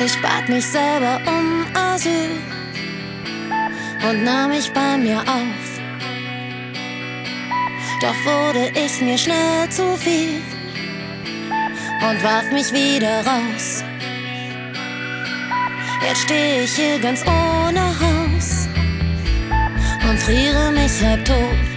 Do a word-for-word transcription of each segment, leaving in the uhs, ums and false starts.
Ich bat mich selber um Asyl und nahm mich bei mir auf. Doch wurde ich mir schnell zu viel und warf mich wieder raus. Jetzt steh ich hier ganz ohne Haus und friere mich halb tot.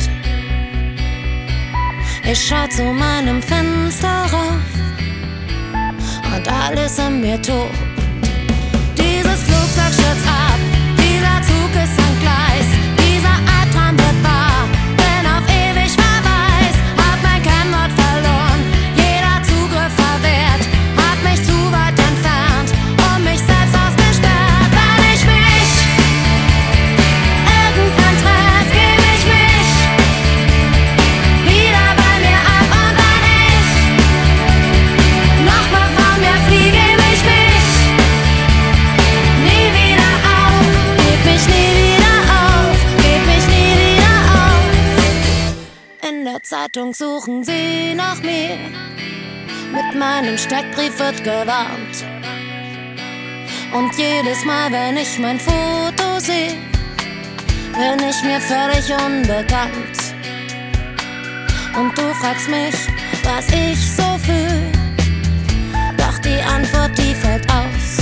Ich schau zu meinem Fenster rauf und alles in mir tobt. Dieses Flugzeug stürzt ab, dieser Zug ist ein Gleis, dieser Albtraum wird wahr, bin auf ewig Verweis, hab mein Kennwort verloren, jeder Zugriff verwehrt, hab mich zu weit entfernt und mich selbst ausgesperrt. Wenn ich mich irgendwann treff, geb ich mich wieder bei mir ab und wenn ich nochmal von mir fliege, geb ich mich nie wieder auf, geb mich nie wieder auf, geb mich nie wieder auf. In der Zeitung suchen sie nach mir, mit meinem Steckbrief wird gewarnt. Und jedes Mal, wenn ich mein Foto seh, bin ich mir völlig unbekannt. Und du fragst mich, was ich so fühl, doch die Antwort, die fällt aus.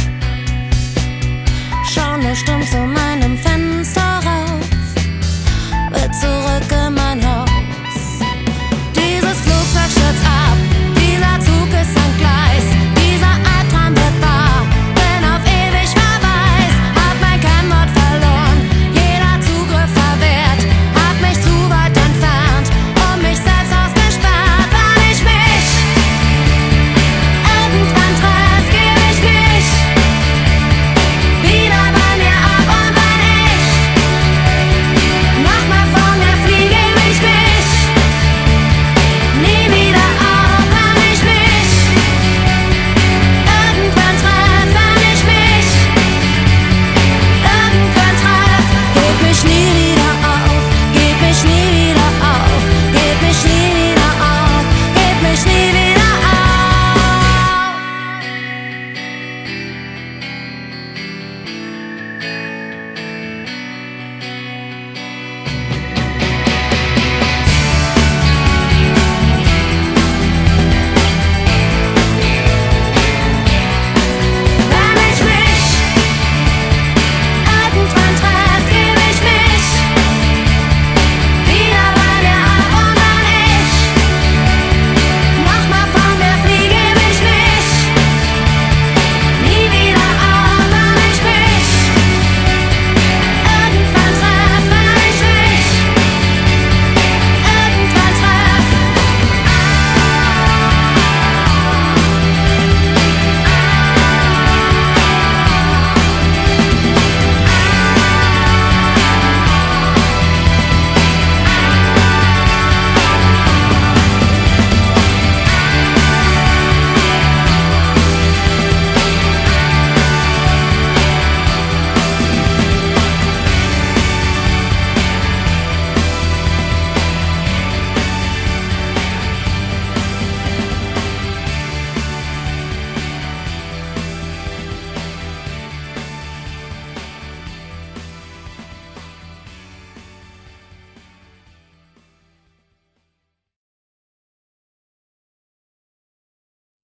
Schau nur stumm zu meinem Fenster rauf, will zurück